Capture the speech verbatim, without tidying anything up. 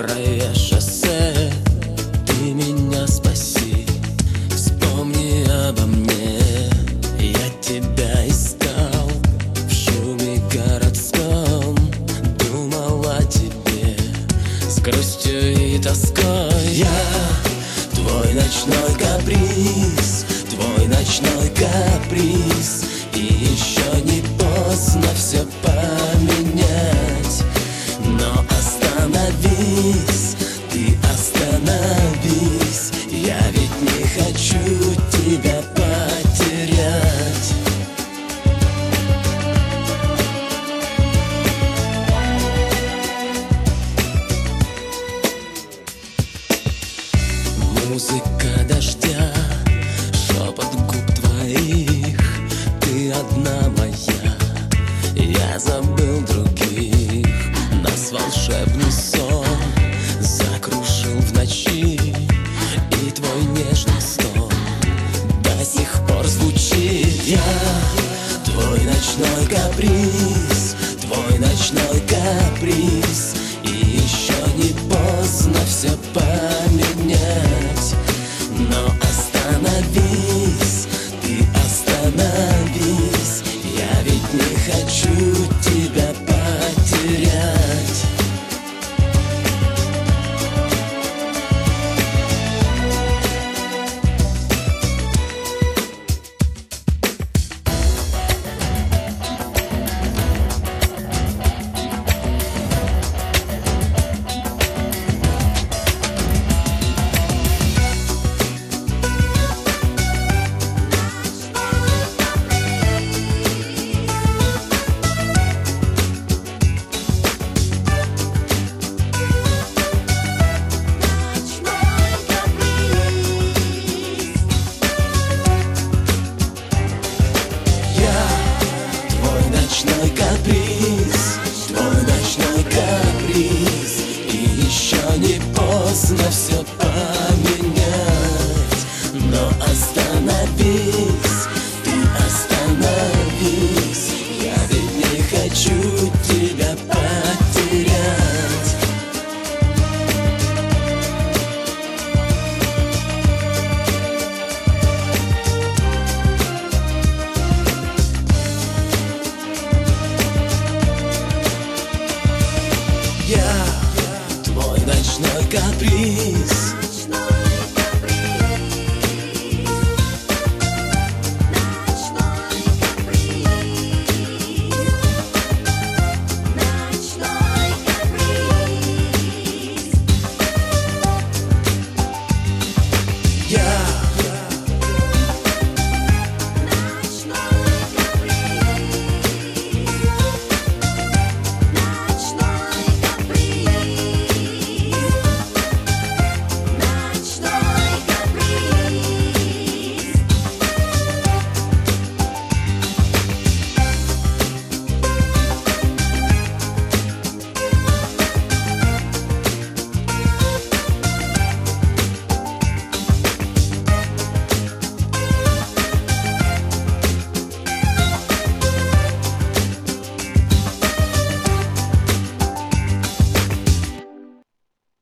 мокрое шоссе, ты меня спаси, вспомни обо мне. Я тебя искал в шуме городском, думал о тебе с грустью и тоской. Я твой ночной каприз, твой ночной каприз, и еще не поздно все поменять. Но остановись, ты остановись, я ведь не хочу тебя потерять. Музыка дождя, шепот губ твоих, ты одна моя, я забыл других. Нас волшебный сон закружил в ночи, и твой нежный стон до сих пор звучит. Я твой ночной каприз, твой ночной каприз, и еще не поздно все поменять. Но остановись, ты остановись, я ведь не хочу тебя потерять. Ночной каприз, твой ночной каприз, и еще не поздно все поменять. Но остановись, ты остановись, я ведь не хочу тебя потерять. Я твой ночной каприз,